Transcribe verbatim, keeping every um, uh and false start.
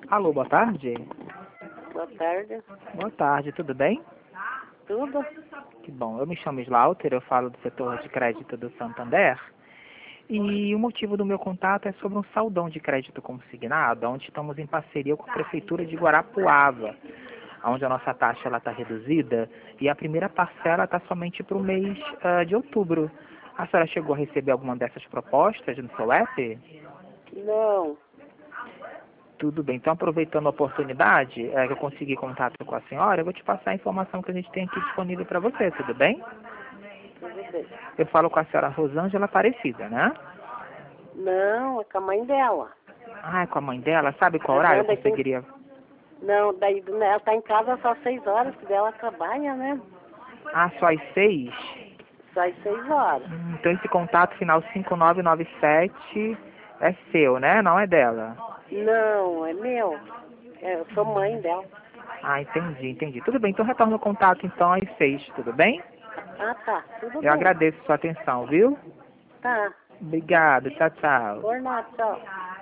Alô, boa tarde. Boa tarde. Boa tarde, tudo bem? Tudo? Que bom. Eu me chamo Slaughter, eu falo do setor de crédito do Santander. E o motivo do meu contato é sobre um saldão de crédito consignado, onde estamos em parceria com a Prefeitura de Guarapuava, onde a nossa taxa está reduzida e a primeira parcela está somente para o mês ah, de outubro. A senhora chegou a receber alguma dessas propostas no seu app? Não. Tudo bem, então aproveitando a oportunidade é, que eu consegui contato com a senhora, eu vou te passar a informação que a gente tem aqui disponível para você, tudo bem? Tudo bem. Eu falo com a senhora Rosângela Aparecida, né? Não, é com a mãe dela. Ah, é com a mãe dela, sabe qual horário Aham, eu daí tem... conseguiria? Não, daí ela tá em casa só seis horas, que dela trabalha, né? Ah, só às seis? Só às seis horas. Hum, Então esse contato final cinco nove nove sete é seu, né? Não é dela. Não, é meu. É, eu sou mãe dela. Ah, entendi, entendi. Tudo bem, então retorno o contato então às seis, tudo bem? Ah, tá. Tudo Eu bem. agradeço sua atenção, viu? Tá. Obrigado, tchau, tchau. Por nada, tchau.